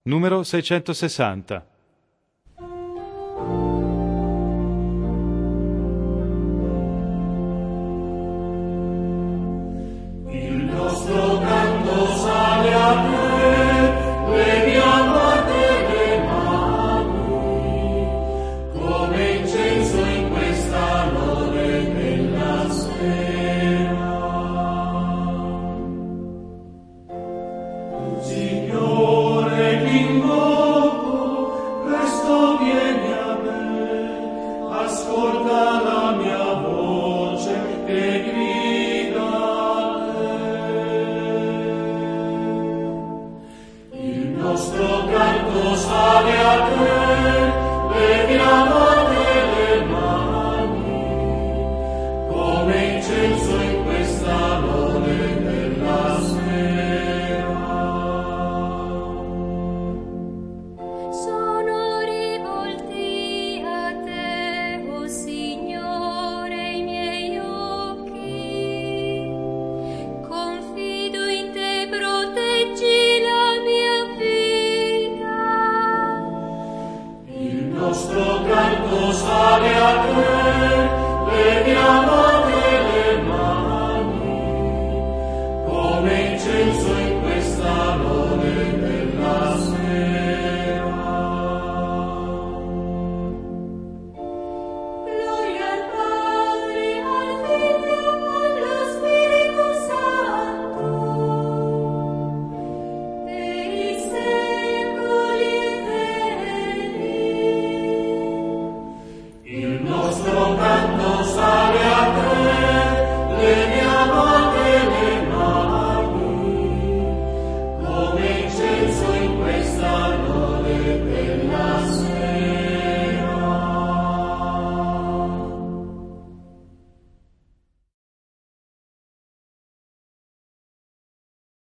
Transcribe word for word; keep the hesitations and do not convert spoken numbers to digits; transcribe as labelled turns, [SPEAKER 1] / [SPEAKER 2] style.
[SPEAKER 1] numero seicentosessanta.
[SPEAKER 2] Il nostro canto sale a te, leviamo a te le mani, come incenso in questa lode della sera. Signore, ti invoco, presto vieni a me, ascolta la mia voce e grida a te. Il nostro canto sale a te.